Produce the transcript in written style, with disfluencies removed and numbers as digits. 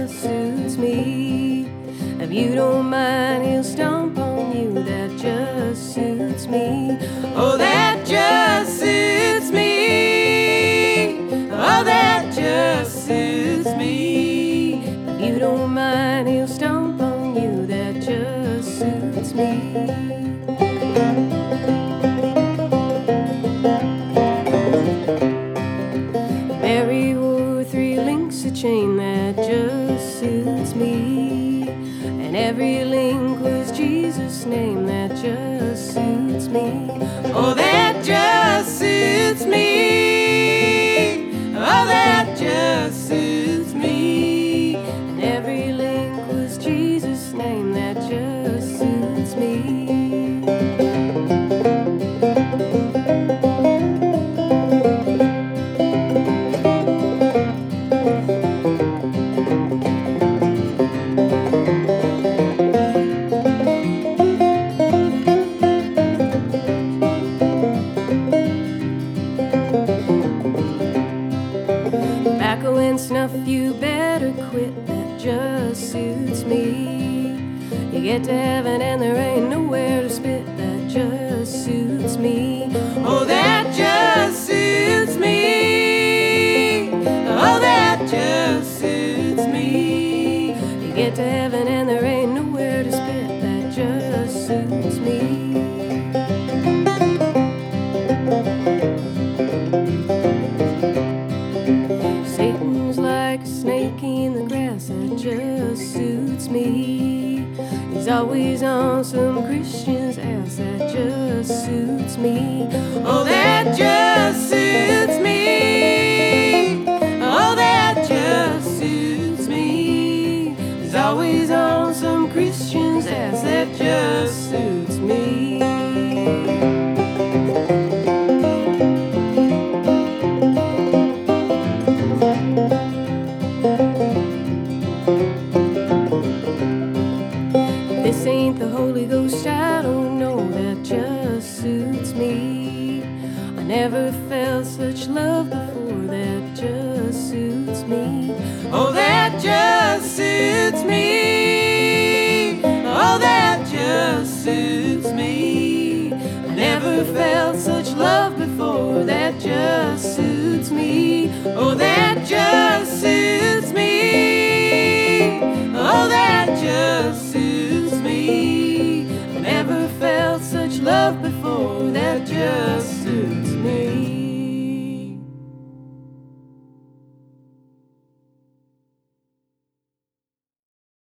just suits me. If you don't mind, he'll stomp on you. That just suits me. Oh, that just suits me. Oh, that just suits me. If you don't mind, he'll stomp on you. That just suits me. Mary wore 3 links of chain. That just suits me. And every link was Jesus' name. That just suits me. Oh, that just suits me. Oh, that just suits me. And every link was Jesus' name. That just suits me. Tobacco and snuff, you better quit. That just suits me. You get to heaven and there ain't nowhere to spit. That just suits me. Oh, that just suits me. Oh, that just suits me. You get to heaven and there ain't nowhere to spit. That just suits me. Satan's like a snake in the grass. That just suits me. He's always on some Christian's ass. That just suits me. Oh, that just suits me. Oh, that just suits me. He's always on some Christian's ass. That just suits me. This ain't the Holy Ghost, I don't know. That just suits me. I never felt such love before. That just suits me. Oh, that just suits me. Oh, that just suits me. I never felt such love before. That just suits me. Oh, that just suits me. Oh, that just suits me. I never felt such love before.